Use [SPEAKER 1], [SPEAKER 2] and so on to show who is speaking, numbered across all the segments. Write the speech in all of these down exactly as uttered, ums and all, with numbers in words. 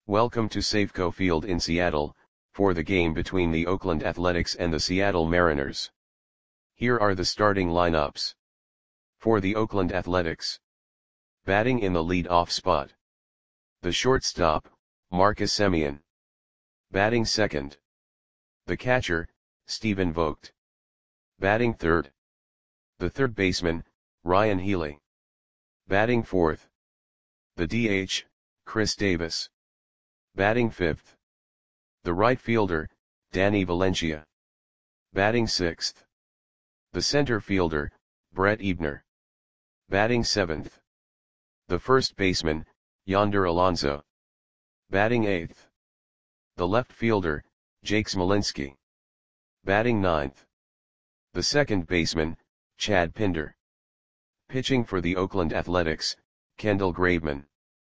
[SPEAKER 1] Welcome to Safeco Field in Seattle, for the game between the Oakland Athletics and the Seattle Mariners. Here are the starting lineups. For the Oakland Athletics. Batting in the lead-off spot. The shortstop, Marcus Semien. Batting second. The catcher, Stephen Vogt. Batting third. The third baseman, Ryan Healy. Batting fourth. The D H, Chris Davis. Batting fifth. The right fielder, Danny Valencia. Batting sixth. The center fielder, Brett Eibner. Batting seventh. The first baseman, Yonder Alonso. Batting eighth. The left fielder, Jake Smolinski. Batting ninth. The second baseman, Chad Pinder. Pitching for the Oakland Athletics, Kendall Graveman.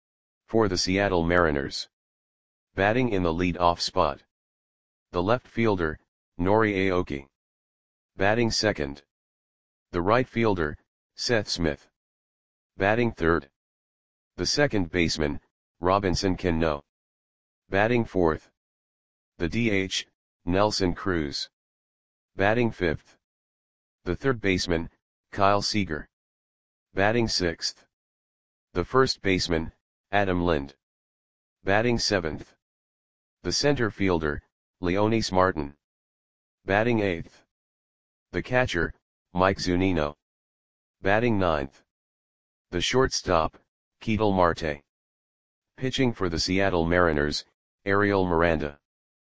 [SPEAKER 1] For the Seattle Mariners. Batting in the lead-off spot. The left fielder, Nori Aoki. Batting second. The right fielder, Seth Smith. Batting third. The second baseman, Robinson Cano. Batting fourth. The D H, Nelson Cruz. Batting fifth. The third baseman, Kyle Seager. Batting sixth. The first baseman, Adam Lind. Batting seventh. The center fielder, Leonys Martin. Batting eighth. The catcher, Mike Zunino. Batting ninth. The shortstop, Ketel Marte. Pitching for the Seattle Mariners, Ariel Miranda.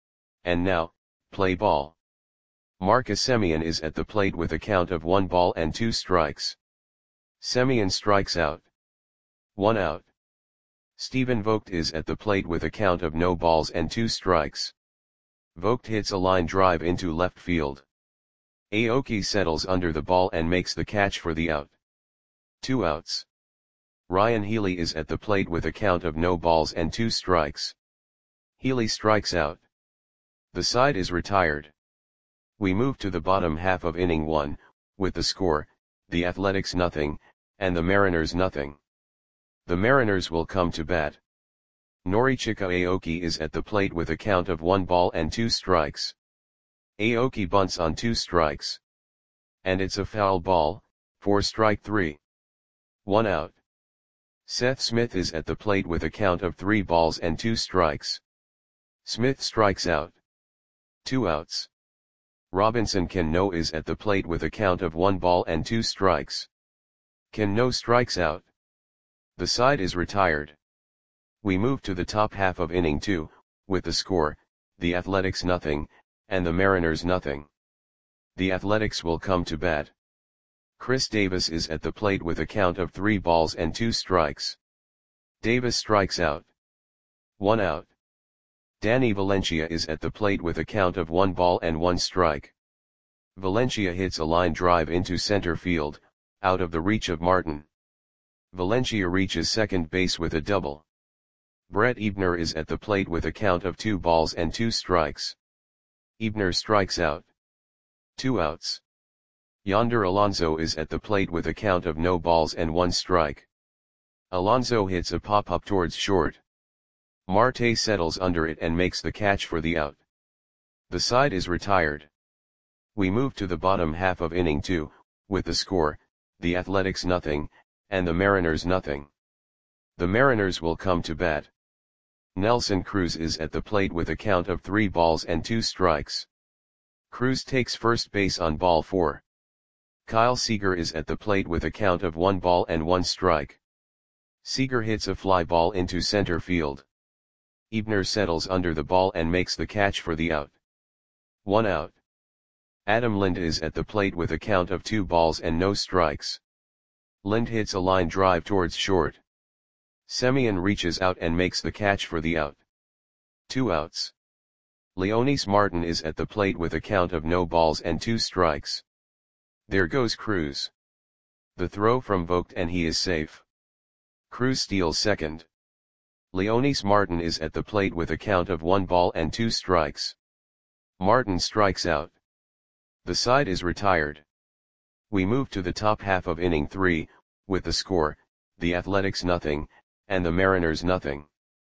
[SPEAKER 1] And now, play ball. Marcus Semien is at the plate with a count of one ball and two strikes. Semien strikes out. One out. Stephen Vogt is at the plate with a count of no balls and two strikes. Vogt hits a line drive into left field. Aoki settles under the ball and makes the catch for the out. Two outs. Ryan Healy is at the plate with a count of no balls and two strikes. Healy strikes out. The side is retired. We move to the bottom half of inning one, with the score, the Athletics nothing, and the Mariners nothing. The Mariners will come to bat. Norichika Aoki is at the plate with a count of one ball and two strikes. Aoki bunts on two strikes. And it's a foul ball, for strike three. One out. Seth Smith is at the plate with a count of three balls and two strikes. Smith strikes out. Two outs. Robinson Cano is at the plate with a count of one ball and two strikes. Cano strikes out. The side is retired. We move to the top half of inning two, with the score, the Athletics nothing, and the Mariners nothing. The Athletics will come to bat. Chris Davis is at the plate with a count of three balls and two strikes. Davis strikes out. One out. Danny Valencia is at the plate with a count of one ball and one strike. Valencia hits a line drive into center field, out of the reach of Martin. Valencia reaches second base with a double. Brett Eibner is at the plate with a count of two balls and two strikes. Eibner strikes out. Two outs. Yonder Alonso is at the plate with a count of no balls and one strike. Alonso hits a pop-up towards short. Marte settles under it and makes the catch for the out. The side is retired. We move to the bottom half of inning two, with the score, the Athletics nothing, and the Mariners nothing. The Mariners will come to bat. Nelson Cruz is at the plate with a count of three balls and two strikes. Cruz takes first base on ball four. Kyle Seager is at the plate with a count of one ball and one strike. Seager hits a fly ball into center field. Eibner settles under the ball and makes the catch for the out. One out. Adam Lind is at the plate with a count of two balls and no strikes. Lind hits a line drive towards short. Semien reaches out and makes the catch for the out. Two outs. Leonys Martin is at the plate with a count of no balls and two strikes. There goes Cruz. The throw from Vogt and he is safe. Cruz steals second. Leonys Martin is at the plate with a count of one ball and two strikes. Martin strikes out. The side is retired. We move to the top half of inning three, with the score, the Athletics nothing, and the Mariners nothing.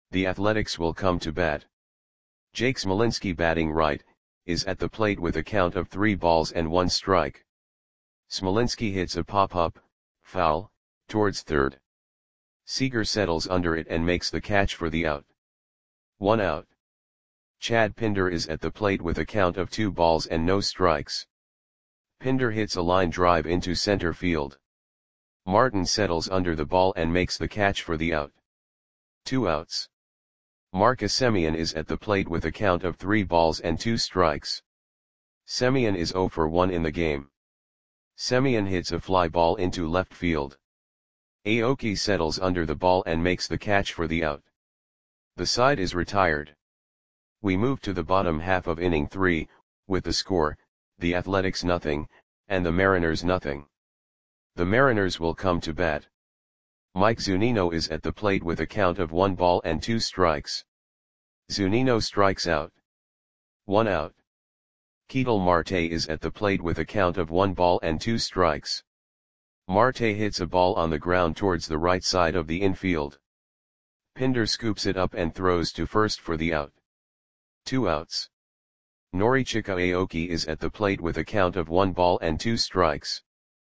[SPEAKER 1] The Athletics will come to bat. Jake Smolinski batting right, is at the plate with a count of three balls and one strike. Smolinski hits a pop-up, foul, towards third. Seager settles under it and makes the catch for the out. One out. Chad Pinder is at the plate with a count of two balls and no strikes. Pinder hits a line drive into center field. Martin settles under the ball and makes the catch for the out. Two outs. Marcus Semien is at the plate with a count of three balls and two strikes. Semien is zero for one in the game. Semien hits a fly ball into left field. Aoki settles under the ball and makes the catch for the out. The side is retired. We move to the bottom half of inning three, with the score, the Athletics nothing, and the Mariners nothing. The Mariners will come to bat. Mike Zunino is at the plate with a count of one ball and two strikes. Zunino strikes out. One out. Ketel Marte is at the plate with a count of one ball and two strikes. Marte hits a ball on the ground towards the right side of the infield. Pinder scoops it up and throws to first for the out. Two outs. Norichika Aoki is at the plate with a count of one ball and two strikes.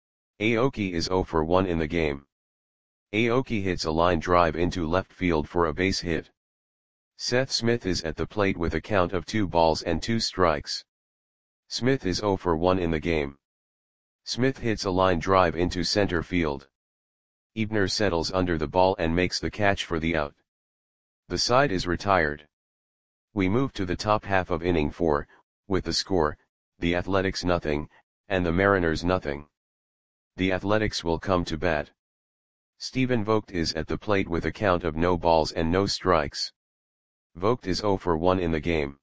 [SPEAKER 1] Aoki is zero for one in the game. Aoki hits a line drive into left field for a base hit. Seth Smith is at the plate with a count of two balls and two strikes. Smith is zero for one in the game. Smith hits a line drive into center field. Ebner settles under the ball and makes the catch for the out. The side is retired. We move to the top half of inning four, with the score, the Athletics nothing, and the Mariners nothing. The Athletics will come to bat. Stephen Vogt is at the plate with a count of no balls and no strikes. Vogt is zero for one in the game.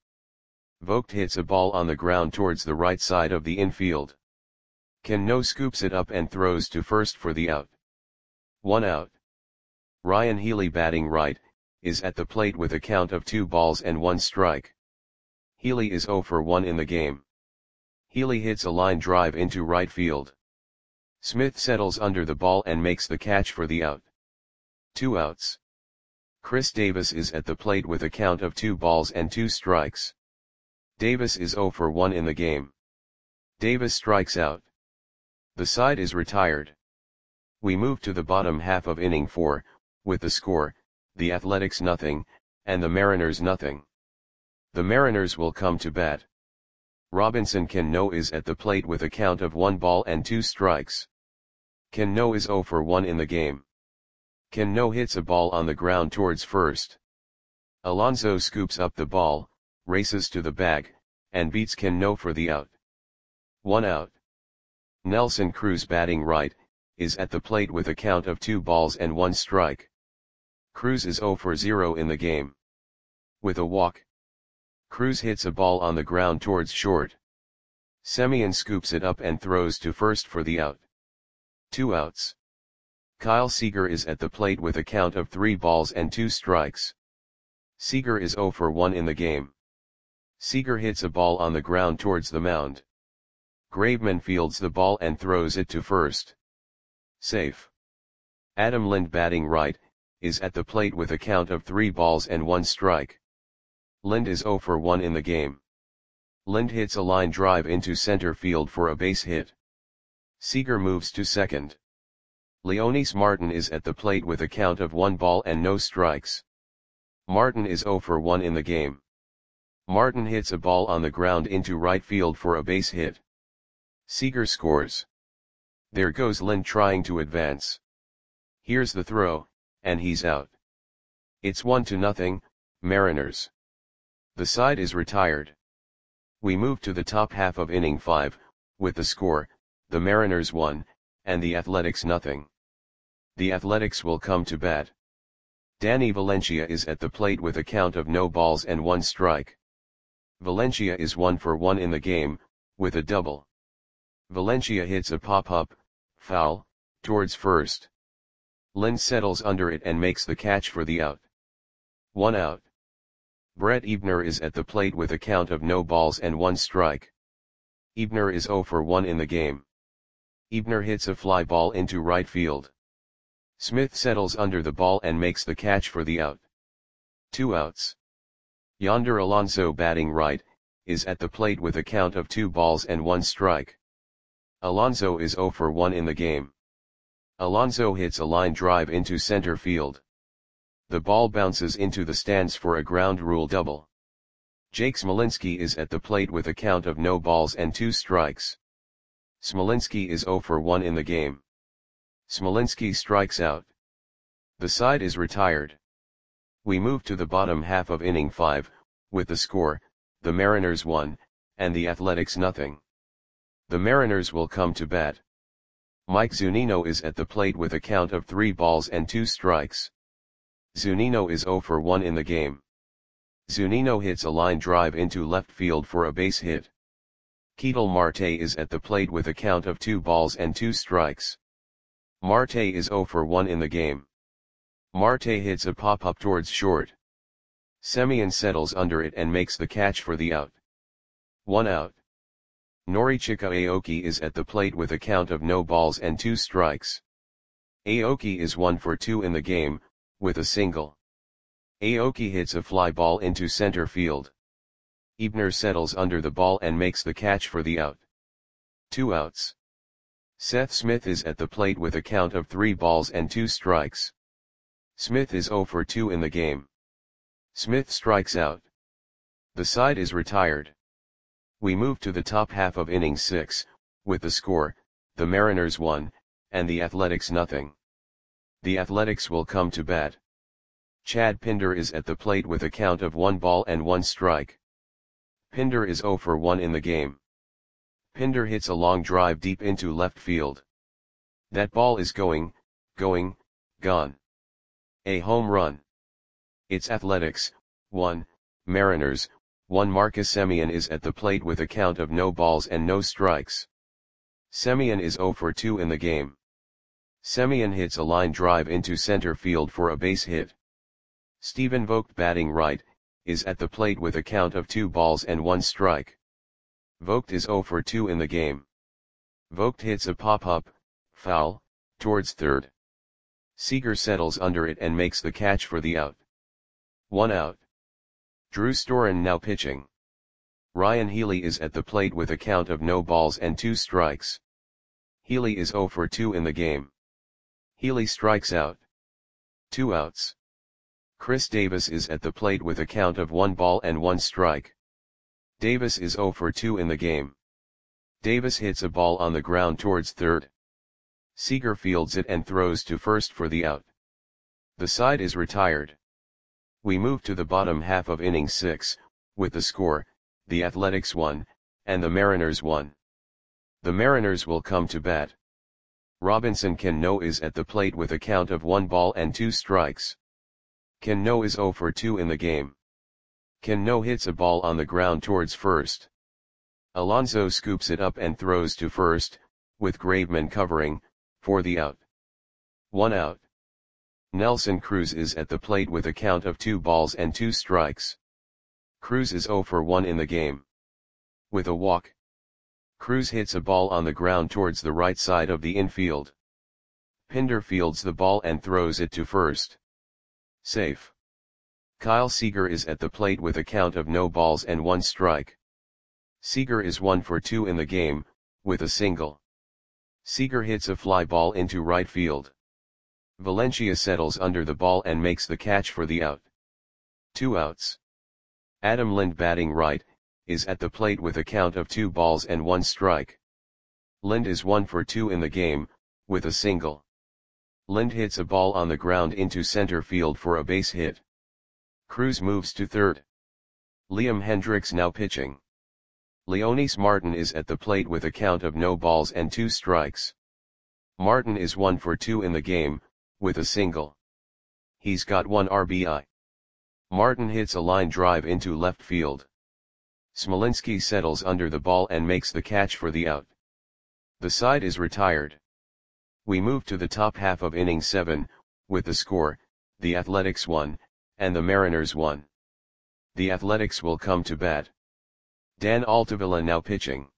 [SPEAKER 1] Vogt hits a ball on the ground towards the right side of the infield. Cano scoops it up and throws to first for the out. One out. Ryan Healy batting right, is at the plate with a count of two balls and one strike. Healy is zero for one in the game. Healy hits a line drive into right field. Smith settles under the ball and makes the catch for the out. Two outs. Chris Davis is at the plate with a count of two balls and two strikes. Davis is zero for one in the game. Davis strikes out. The side is retired. We move to the bottom half of inning four, with the score, the Athletics nothing, and the Mariners nothing. The Mariners will come to bat. Robinson Cano is at the plate with a count of one ball and two strikes. Cano is zero for one in the game. Cano hits a ball on the ground towards first. Alonso scoops up the ball, races to the bag, and beats Cano for the out. One out. Nelson Cruz batting right, is at the plate with a count of two balls and one strike. Cruz is zero for zero in the game. With a walk. Cruz hits a ball on the ground towards short. Semien scoops it up and throws to first for the out. Two outs. Kyle Seager is at the plate with a count of three balls and two strikes. Seager is zero for one in the game. Seager hits a ball on the ground towards the mound. Graveman fields the ball and throws it to first. Safe. Adam Lind batting right, is at the plate with a count of three balls and one strike. Lind is zero for one in the game. Lind hits a line drive into center field for a base hit. Seager moves to second. Leonys Martin is at the plate with a count of one ball and no strikes. Martin is zero for one in the game. Martin hits a ball on the ground into right field for a base hit. Seager scores. There goes Lind trying to advance. Here's the throw, and he's out. It's one to nothing, Mariners. The side is retired. We move to the top half of inning five, with the score, the Mariners one, and the Athletics nothing. The Athletics will come to bat. Danny Valencia is at the plate with a count of no balls and one strike. Valencia is one for one in the game, with a double. Valencia hits a pop-up, foul, towards first. Lind settles under it and makes the catch for the out. One out. Brett Ebner is at the plate with a count of no balls and one strike. Ebner is zero for one in the game. Ebner hits a fly ball into right field. Smith settles under the ball and makes the catch for the out. Two outs. Yonder Alonso batting right, is at the plate with a count of two balls and one strike. Alonso is oh for one in the game. Alonso hits a line drive into center field. The ball bounces into the stands for a ground rule double. Jake Smolinski is at the plate with a count of no balls and two strikes. Smolinski is oh for one in the game. Smolinski strikes out. The side is retired. We move to the bottom half of inning five, with the score, the Mariners one, and the Athletics nothing. The Mariners will come to bat. Mike Zunino is at the plate with a count of three balls and two strikes. Zunino is oh for one in the game. Zunino hits a line drive into left field for a base hit. Ketel Marte is at the plate with a count of two balls and two strikes. Marte is oh for one in the game. Marte hits a pop-up towards short. Semien settles under it and makes the catch for the out. One out. Norichika Aoki is at the plate with a count of no balls and two strikes. Aoki is one for two in the game, with a single. Aoki hits a fly ball into center field. Ebner settles under the ball and makes the catch for the out. Two outs. Seth Smith is at the plate with a count of three balls and two strikes. Smith is oh for two in the game. Smith strikes out. The side is retired. We move to the top half of inning six, with the score, the Mariners one, and the Athletics nothing. The Athletics will come to bat. Chad Pinder is at the plate with a count of one ball and one strike. Pinder is oh for one in the game. Pinder hits a long drive deep into left field. That ball is going, going, gone. A home run. It's Athletics, one, Mariners, one. Marcus Semien is at the plate with a count of no balls and no strikes. Semien is oh for two in the game. Semien hits a line drive into center field for a base hit. Stephen Vogt batting right, is at the plate with a count of two balls and one strike. Vogt is oh for two in the game. Vogt hits a pop-up, foul, towards third. Seager settles under it and makes the catch for the out. One out. Drew Storen now pitching. Ryan Healy is at the plate with a count of no balls and two strikes. Healy is oh for two in the game. Healy strikes out. Two outs. Chris Davis is at the plate with a count of one ball and one strike. Davis is oh for two in the game. Davis hits a ball on the ground towards third. Seager fields it and throws to first for the out. The side is retired. We move to the bottom half of inning six, with the score, the Athletics one, and the Mariners one. The Mariners will come to bat. Robinson Cano is at the plate with a count of one ball and two strikes. Cano is oh for two in the game. Cano hits a ball on the ground towards first. Alonso scoops it up and throws to first, with Graveman covering, for the out. One out. Nelson Cruz is at the plate with a count of two balls and two strikes. Cruz is oh for one in the game. With a walk. Cruz hits a ball on the ground towards the right side of the infield. Pinder fields the ball and throws it to first. Safe. Kyle Seager is at the plate with a count of no balls and one strike. Seager is one for two in the game, with a single. Seager hits a fly ball into right field. Valencia settles under the ball and makes the catch for the out. Two outs. Adam Lind batting right, is at the plate with a count of two balls and one strike. Lind is one for two in the game, with a single. Lind hits a ball on the ground into center field for a base hit. Cruz moves to third. Liam Hendricks now pitching. Leonis Martin is at the plate with a count of no balls and two strikes. Martin is one for two in the game, with a single. He's got one R B I. Martin hits a line drive into left field. Smolinski settles under the ball and makes the catch for the out. The side is retired. We move to the top half of inning seven, with the score, the Athletics one, and the Mariners one. The Athletics will come to bat. Dan Altavilla now pitching.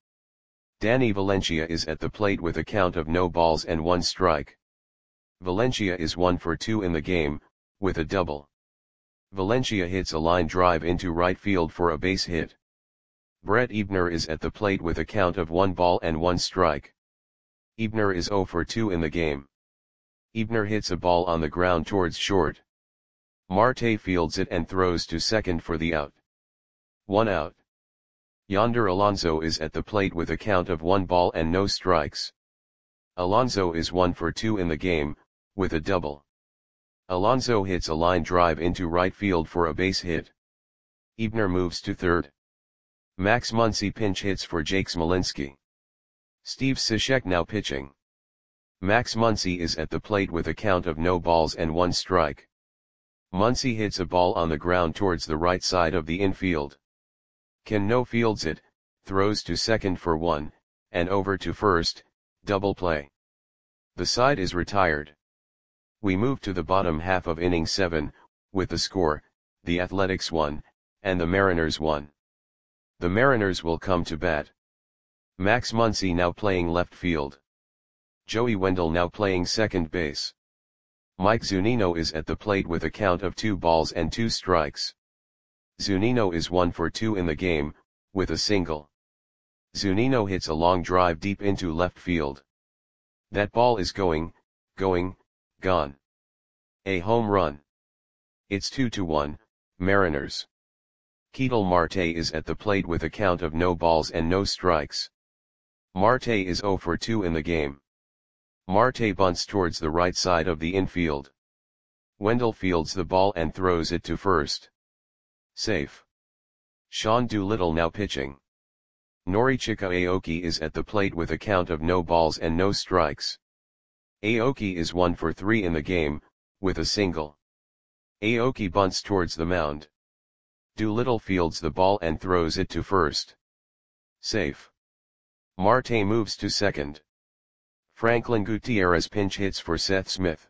[SPEAKER 1] Danny Valencia is at the plate with a count of no balls and one strike. Valencia is one for two in the game, with a double. Valencia hits a line drive into right field for a base hit. Brett Ebner is at the plate with a count of one ball and one strike. Ebner is zero for two in the game. Ebner hits a ball on the ground towards short. Marte fields it and throws to second for the out. One out. Yonder Alonso is at the plate with a count of one ball and no strikes. Alonso is one for two in the game, with a double. Alonso hits a line drive into right field for a base hit. Ebner moves to third. Max Muncy pinch hits for Jake Smolinski. Steve Cishek now pitching. Max Muncy is at the plate with a count of no balls and one strike. Muncy hits a ball on the ground towards the right side of the infield. Cano fields it, throws to second for one, and over to first, double play. The side is retired. We move to the bottom half of inning seven, with the score, the Athletics one, and the Mariners one. The Mariners will come to bat. Max Muncy now playing left field. Joey Wendell now playing second base. Mike Zunino is at the plate with a count of two balls and two strikes. Zunino is one for two in the game, with a single. Zunino hits a long drive deep into left field. That ball is going, going, gone. A home run. It's two to one, Mariners. Ketel Marte is at the plate with a count of no balls and no strikes. Marte is zero for two in the game. Marte bunts towards the right side of the infield. Wendell fields the ball and throws it to first. Safe. Sean Doolittle now pitching. Norichika Aoki is at the plate with a count of no balls and no strikes. Aoki is one for three in the game, with a single. Aoki bunts towards the mound. Doolittle fields the ball and throws it to first. Safe. Marte moves to second. Franklin Gutierrez pinch hits for Seth Smith.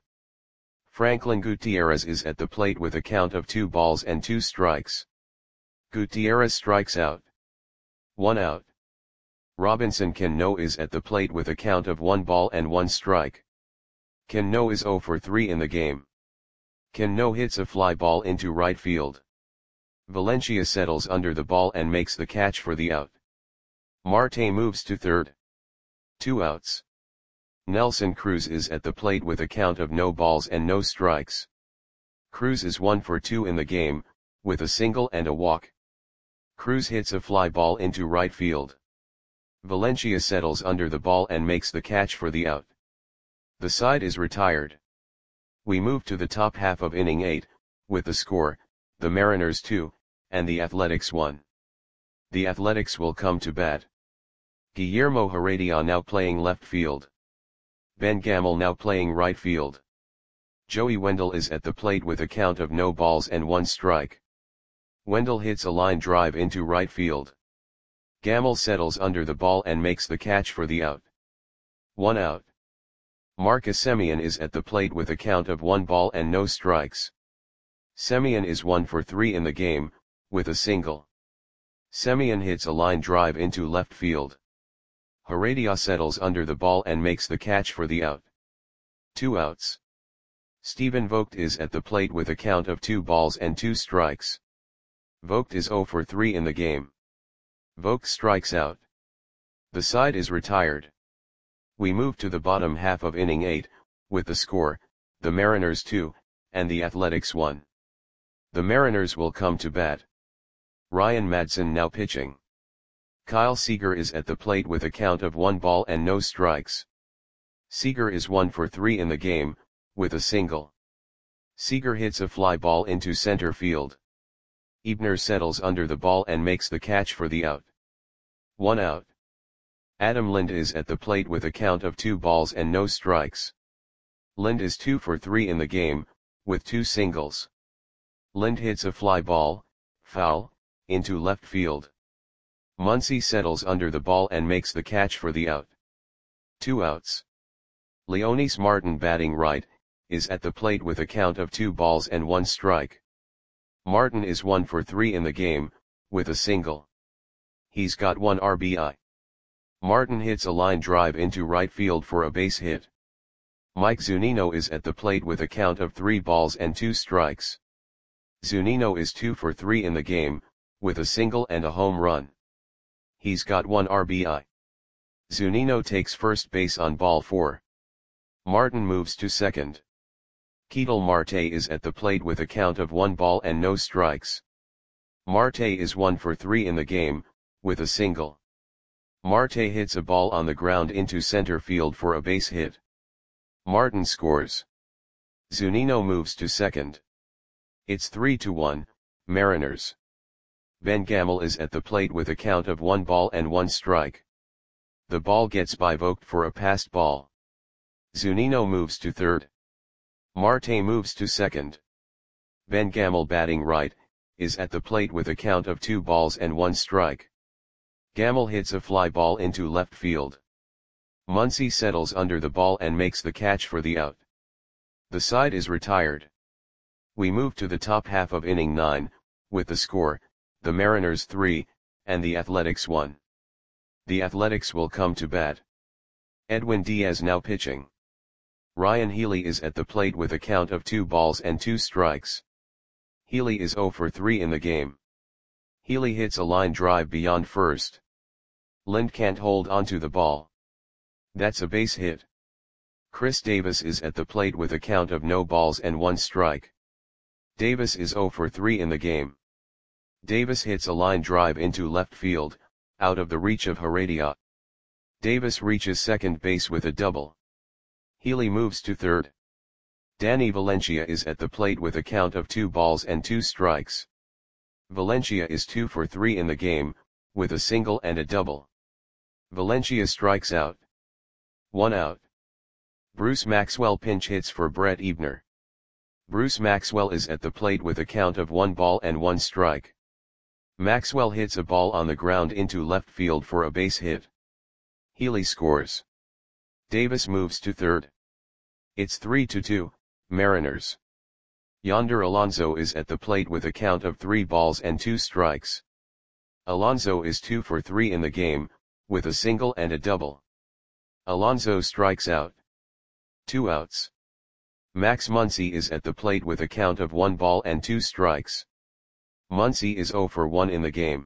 [SPEAKER 1] Franklin Gutierrez is at the plate with a count of two balls and two strikes. Gutierrez strikes out. One out. Robinson Cano is at the plate with a count of one ball and one strike. Cano is zero for three in the game. Cano hits a fly ball into right field. Valencia settles under the ball and makes the catch for the out. Marte moves to third. Two outs. Nelson Cruz is at the plate with a count of no balls and no strikes. Cruz is one for two in the game, with a single and a walk. Cruz hits a fly ball into right field. Valencia settles under the ball and makes the catch for the out. The side is retired. We move to the top half of inning eight, with the score, the Mariners two, and the Athletics one. The Athletics will come to bat. Guillermo Heredia now playing left field. Ben Gamel now playing right field. Joey Wendell is at the plate with a count of no balls and one strike. Wendell hits a line drive into right field. Gamel settles under the ball and makes the catch for the out. One out. Marcus Semien is at the plate with a count of one ball and no strikes. Semien is one for three in the game, with a single. Semien hits a line drive into left field. Heredia settles under the ball and makes the catch for the out. Two outs. Stephen Vogt is at the plate with a count of two balls and two strikes. Vogt is zero for three in the game. Vogt strikes out. The side is retired. We move to the bottom half of inning eight, with the score, the Mariners two, and the Athletics one. The Mariners will come to bat. Ryan Madson now pitching. Kyle Seager is at the plate with a count of one ball and no strikes. Seager is one for three in the game, with a single. Seager hits a fly ball into center field. Ebner settles under the ball and makes the catch for the out. One out. Adam Lind is at the plate with a count of two balls and no strikes. Lind is two for three in the game, with two singles. Lind hits a fly ball, foul, into left field. Muncy settles under the ball and makes the catch for the out. Two outs. Leonys Martin batting right, is at the plate with a count of two balls and one strike. Martin is one for three in the game, with a single. He's got one R B I. Martin hits a line drive into right field for a base hit. Mike Zunino is at the plate with a count of three balls and two strikes. Zunino is two for three in the game, with a single and a home run. He's got one R B I. Zunino takes first base on ball four. Martin moves to second. Ketel Marte is at the plate with a count of one ball and no strikes. Marte is one for three in the game, with a single. Marte hits a ball on the ground into center field for a base hit. Martin scores. Zunino moves to second. It's three to one, Mariners. Ben Gamel is at the plate with a count of one ball and one strike. The ball gets bivoked for a passed ball. Zunino moves to third. Marte moves to second. Ben Gamel, batting right, is at the plate with a count of two balls and one strike. Gamel hits a fly ball into left field. Muncy settles under the ball and makes the catch for the out. The side is retired. We move to the top half of inning nine, with the score, the Mariners three, and the Athletics one. The Athletics will come to bat. Edwin Diaz now pitching. Ryan Healy is at the plate with a count of two balls and two strikes. Healy is zero for three in the game. Healy hits a line drive beyond first. Lind can't hold onto the ball. That's a base hit. Chris Davis is at the plate with a count of no balls and one strike. Davis is zero for three in the game. Davis hits a line drive into left field, out of the reach of Heredia. Davis reaches second base with a double. Healy moves to third. Danny Valencia is at the plate with a count of two balls and two strikes. Valencia is two for three in the game, with a single and a double. Valencia strikes out. One out. Bruce Maxwell pinch hits for Brett Ebner. Bruce Maxwell is at the plate with a count of one ball and one strike. Maxwell hits a ball on the ground into left field for a base hit. Healy scores. Davis moves to third. It's three to two, Mariners. Yonder Alonso is at the plate with a count of three balls and two strikes. Alonso is two for three in the game, with a single and a double. Alonso strikes out. Two outs. Max Muncy is at the plate with a count of one ball and two strikes. Muncy is zero for one in the game.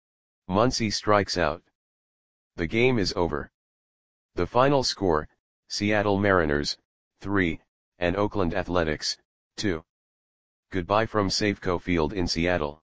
[SPEAKER 1] Muncy strikes out. The game is over. The final score, Seattle Mariners, three, and Oakland Athletics, two. Goodbye from Safeco Field in Seattle.